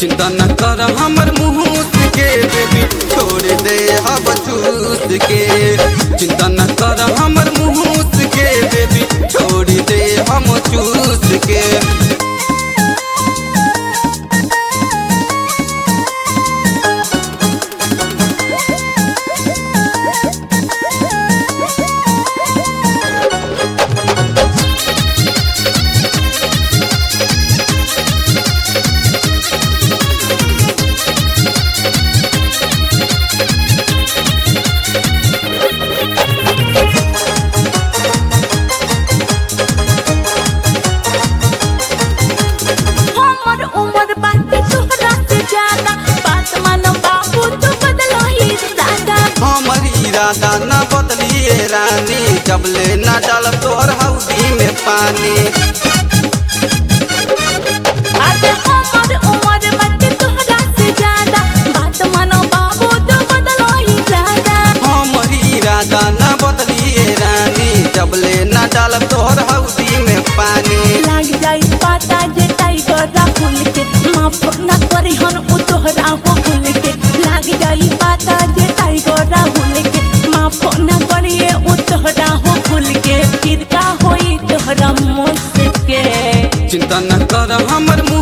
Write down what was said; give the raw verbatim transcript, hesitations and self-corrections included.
चिंता न कर हमर मुँह के बेबी छोड़ दे हब चूस के। चिंता न कर हमर मुँह के बेबी छोड़ दे हम चूस के। इरादा न बदलिए रानी जबले न डाल तोहर हौदी में पानी। आज हमर उम्र बाटे तोहरा से ज्यादा बात मानो बाबू तो बदलो ही इरादा। हमर इरादा न बदलिए रानी जबले न डाल तोहर हौदी में पानी। लाग जाई पता जे टाइगर राहुल के माफ न करी हन उ तोहरा हो भूल के। लाग जाई पता जे टाइगर राहुल के माफ न करिए उ तोहरा हो भूल के। फिर का होई तोहरा मुझ के। चिंता न कर हमर